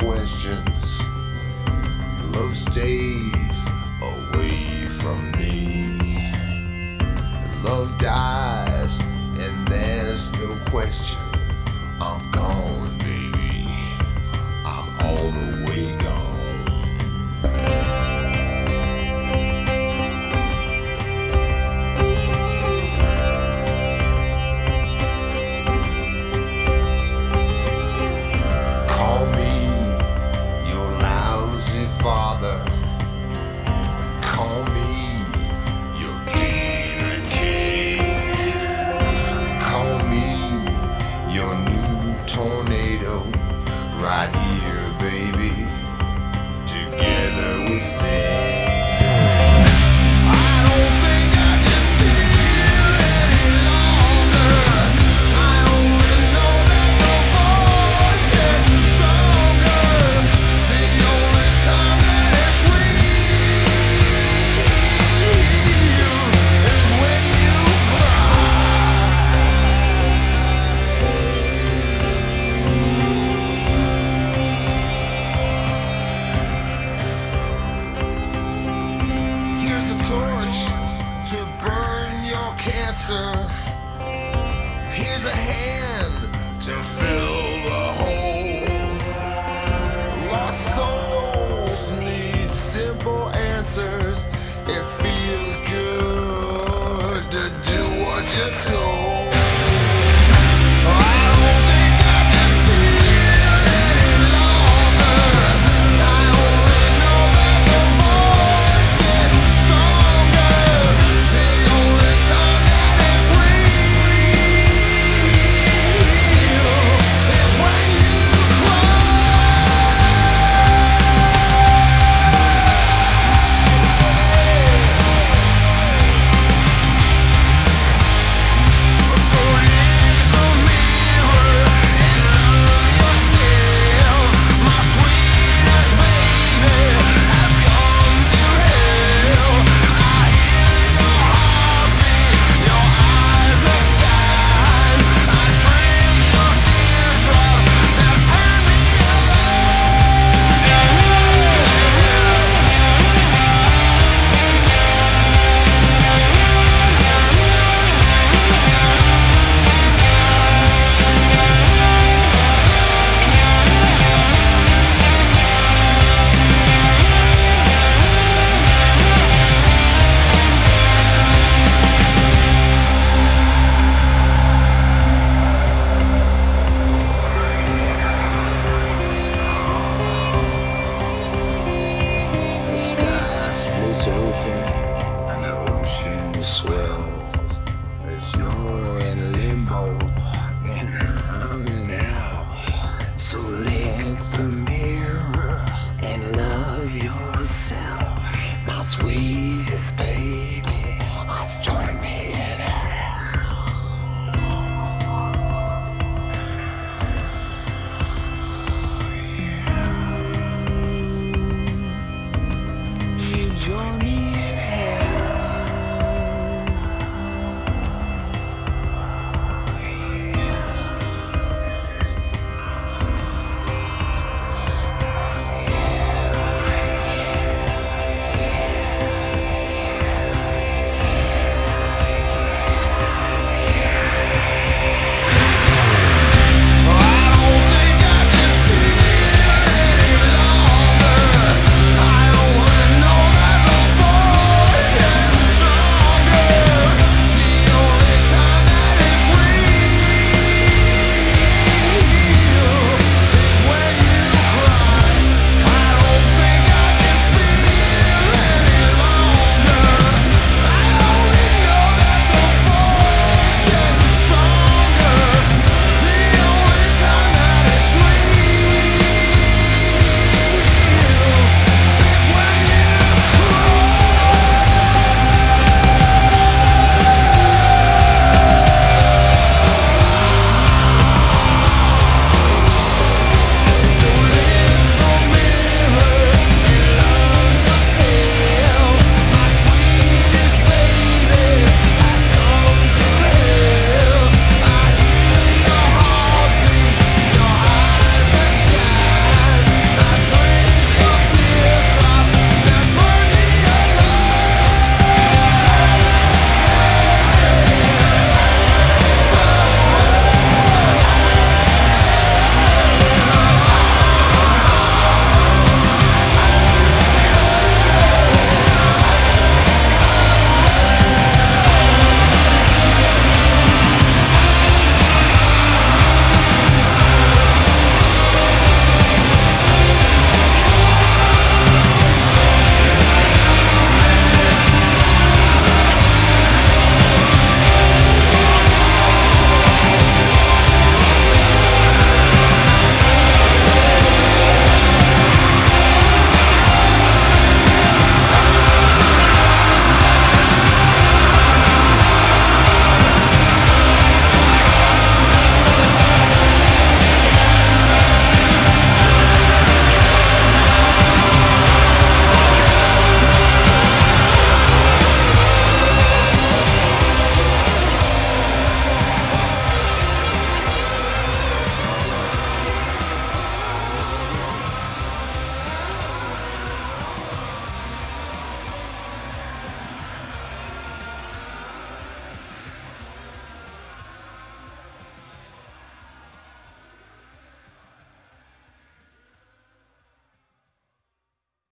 questions. Love stays away from me. Love dies, and there's no question. I'm gone, baby. I'm all the way gone. Call me your lousy father. Call me your demon king. Call me your new tornado. Right here, baby. Together we sing. I don't think I can feel any longer. I only know that the void's getting stronger. The only time that it's real is when you cry. Here's a torch to burn your cancer.